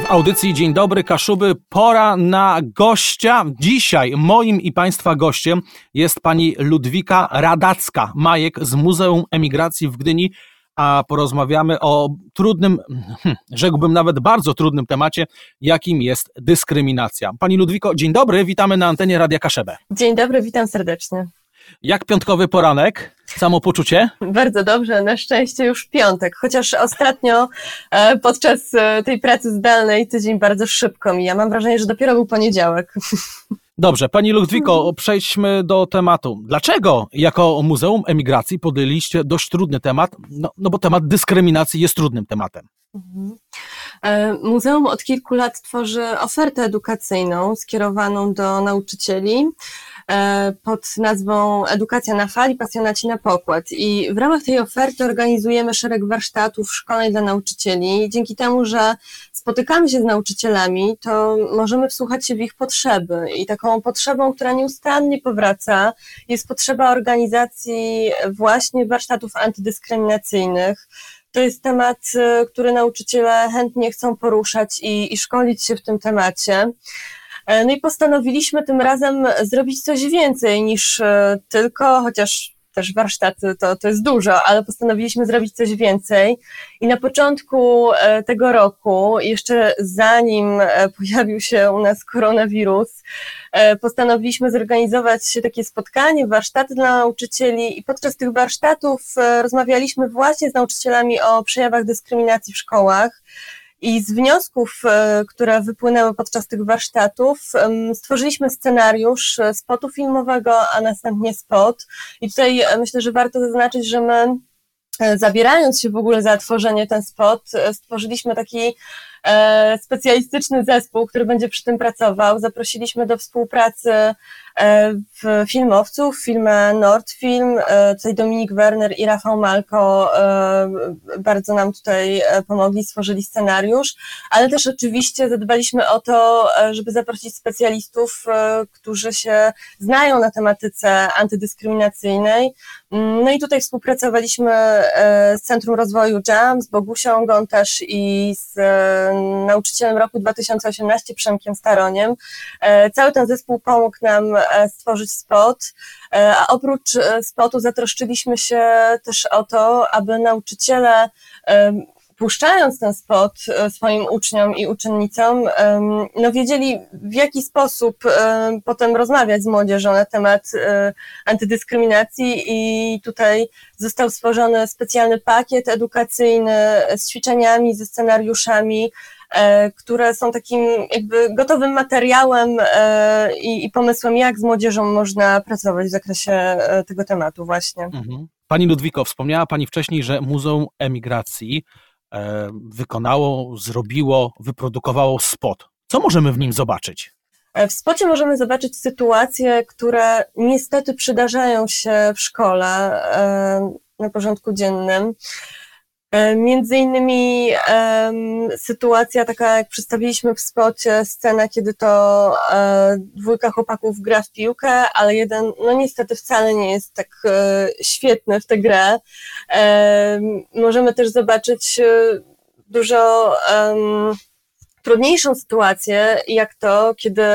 W audycji Dzień dobry Kaszuby pora na gościa. Dzisiaj moim i Państwa gościem jest pani Ludwika Radacka-Majek z Muzeum Emigracji w Gdyni, a porozmawiamy o trudnym, rzekłbym nawet bardzo trudnym temacie, jakim jest dyskryminacja. Pani Ludwiko, dzień dobry, witamy na antenie Radia Kaszebę. Dzień dobry, witam serdecznie. Jak piątkowy poranek? Samopoczucie? Bardzo dobrze, na szczęście już piątek, chociaż ostatnio podczas tej pracy zdalnej tydzień bardzo szybko mija. Mam wrażenie, że dopiero był poniedziałek. Dobrze, pani Ludwiko, przejdźmy do tematu. Dlaczego jako Muzeum Emigracji podjęliście dość trudny temat? No bo temat dyskryminacji jest trudnym tematem. Muzeum od kilku lat tworzy ofertę edukacyjną skierowaną do nauczycieli pod nazwą Edukacja na fali, pasjonaci na pokład. I w ramach tej oferty organizujemy szereg warsztatów, szkoleń dla nauczycieli. Dzięki temu, że spotykamy się z nauczycielami, to możemy wsłuchać się w ich potrzeby. I taką potrzebą, która nieustannie powraca, jest potrzeba organizacji właśnie warsztatów antydyskryminacyjnych. To jest temat, który nauczyciele chętnie chcą poruszać i szkolić się w tym temacie. No i postanowiliśmy tym razem zrobić coś więcej niż tylko, chociaż też warsztaty to jest dużo, ale postanowiliśmy zrobić coś więcej. I na początku tego roku, jeszcze zanim pojawił się u nas koronawirus, postanowiliśmy zorganizować takie spotkanie, warsztaty dla nauczycieli i podczas tych warsztatów rozmawialiśmy właśnie z nauczycielami o przejawach dyskryminacji w szkołach. I z wniosków, które wypłynęły podczas tych warsztatów, stworzyliśmy scenariusz spotu filmowego, a następnie spot. I tutaj myślę, że warto zaznaczyć, że my, zabierając się w ogóle za tworzenie ten spot, stworzyliśmy taki specjalistyczny zespół, który będzie przy tym pracował. Zaprosiliśmy do współpracy filmowców, firmę Nordfilm, tutaj Dominik Werner i Rafał Malko bardzo nam tutaj pomogli, stworzyli scenariusz, ale też oczywiście zadbaliśmy o to, żeby zaprosić specjalistów, którzy się znają na tematyce antydyskryminacyjnej. No i tutaj współpracowaliśmy z Centrum Rozwoju JAM, z Bogusią Gontarz i z nauczycielem roku 2018 Przemkiem Staroniem. Cały ten zespół pomógł nam stworzyć spot, a oprócz spotu zatroszczyliśmy się też o to, aby nauczyciele, puszczając ten spot swoim uczniom i uczennicom, no wiedzieli, w jaki sposób potem rozmawiać z młodzieżą na temat antydyskryminacji i tutaj został stworzony specjalny pakiet edukacyjny z ćwiczeniami, ze scenariuszami, które są takim jakby gotowym materiałem i pomysłem, jak z młodzieżą można pracować w zakresie tego tematu właśnie. Pani Ludwiko, wspomniała Pani wcześniej, że Muzeum Emigracji wykonało, zrobiło, wyprodukowało spot. Co możemy w nim zobaczyć? W spocie możemy zobaczyć sytuacje, które niestety przydarzają się w szkole na porządku dziennym. Między innymi sytuacja taka, jak przedstawiliśmy w spocie, scena, kiedy to dwójka chłopaków gra w piłkę, ale jeden, no niestety wcale nie jest tak świetny w tę grę. Możemy też zobaczyć dużo trudniejszą sytuację, jak to, kiedy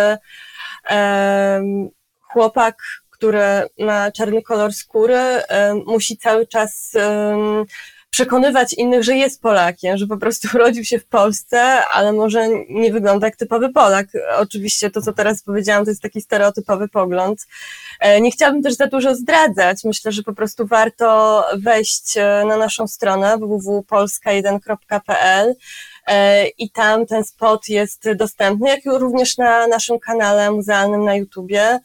chłopak, który ma czarny kolor skóry, musi cały czas przekonywać innych, że jest Polakiem, że po prostu urodził się w Polsce, ale może nie wygląda jak typowy Polak. Oczywiście to, co teraz powiedziałam, to jest taki stereotypowy pogląd. Nie chciałabym też za dużo zdradzać. Myślę, że po prostu warto wejść na naszą stronę www.polska1.pl i tam ten spot jest dostępny, jak również na naszym kanale muzealnym na YouTubie.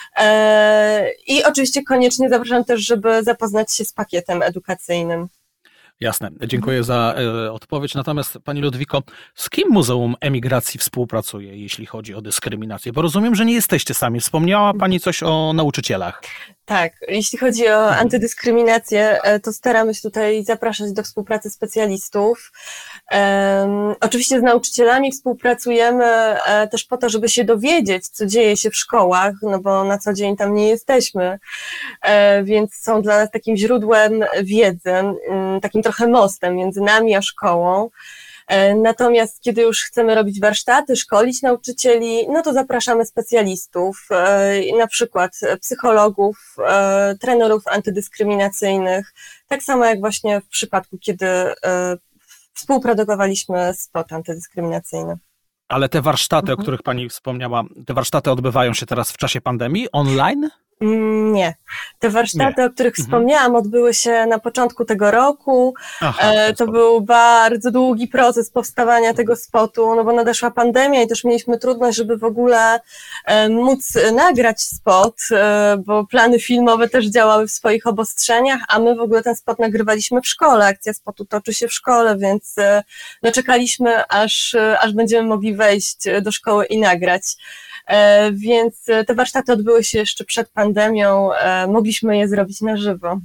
I oczywiście koniecznie zapraszam też, żeby zapoznać się z pakietem edukacyjnym. Jasne, dziękuję za odpowiedź. Natomiast Pani Ludwiko, z kim Muzeum Emigracji współpracuje, jeśli chodzi o dyskryminację? Bo rozumiem, że nie jesteście sami. Wspomniała Pani coś o nauczycielach. Tak, jeśli chodzi o antydyskryminację, to staramy się tutaj zapraszać do współpracy specjalistów. Oczywiście z nauczycielami współpracujemy też po to, żeby się dowiedzieć, co dzieje się w szkołach, no bo na co dzień tam nie jesteśmy, więc są dla nas takim źródłem wiedzy, takim trochę mostem między nami a szkołą. Natomiast kiedy już chcemy robić warsztaty, szkolić nauczycieli, no to zapraszamy specjalistów, na przykład psychologów, trenerów antydyskryminacyjnych, tak samo jak właśnie w przypadku, kiedy współprodukowaliśmy spot antydyskryminacyjny. Ale te warsztaty, o których pani wspomniała, te warsztaty odbywają się teraz w czasie pandemii online? Nie. Te warsztaty, o których wspomniałam, odbyły się na początku tego roku. To był bardzo długi proces powstawania tego spotu, no bo nadeszła pandemia i też mieliśmy trudność, żeby w ogóle móc nagrać spot, bo plany filmowe też działały w swoich obostrzeniach, a my w ogóle ten spot nagrywaliśmy w szkole. Akcja spotu toczy się w szkole, więc no czekaliśmy, aż będziemy mogli wejść do szkoły i nagrać. Więc te warsztaty odbyły się jeszcze przed pandemią, mogliśmy je zrobić na żywo.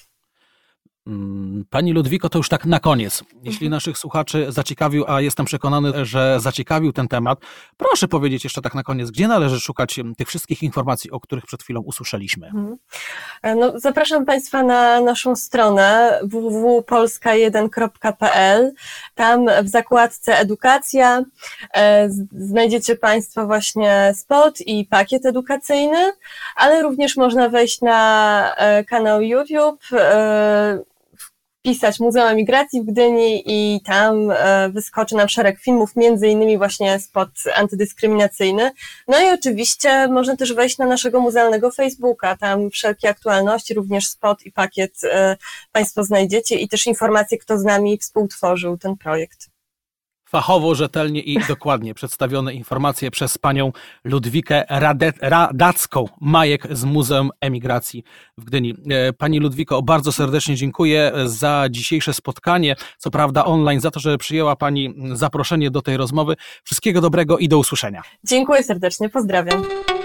Pani Ludwiko, to już tak na koniec. Jeśli naszych słuchaczy zaciekawił, a jestem przekonany, że zaciekawił ten temat, proszę powiedzieć jeszcze tak na koniec, gdzie należy szukać tych wszystkich informacji, o których przed chwilą usłyszeliśmy? No, zapraszam Państwa na naszą stronę www.polska1.pl. Tam w zakładce edukacja znajdziecie Państwo właśnie spot i pakiet edukacyjny, ale również można wejść na kanał YouTube, wpisać Muzeum Emigracji w Gdyni i tam wyskoczy nam szereg filmów, między innymi właśnie spot antydyskryminacyjny. No i oczywiście można też wejść na naszego muzealnego Facebooka, tam wszelkie aktualności, również spot i pakiet Państwo znajdziecie i też informacje, kto z nami współtworzył ten projekt. Fachowo, rzetelnie i dokładnie przedstawione informacje przez panią Ludwikę Radacką-Majek z Muzeum Emigracji w Gdyni. Pani Ludwiko, bardzo serdecznie dziękuję za dzisiejsze spotkanie, co prawda online, za to, że przyjęła pani zaproszenie do tej rozmowy. Wszystkiego dobrego i do usłyszenia. Dziękuję serdecznie, pozdrawiam.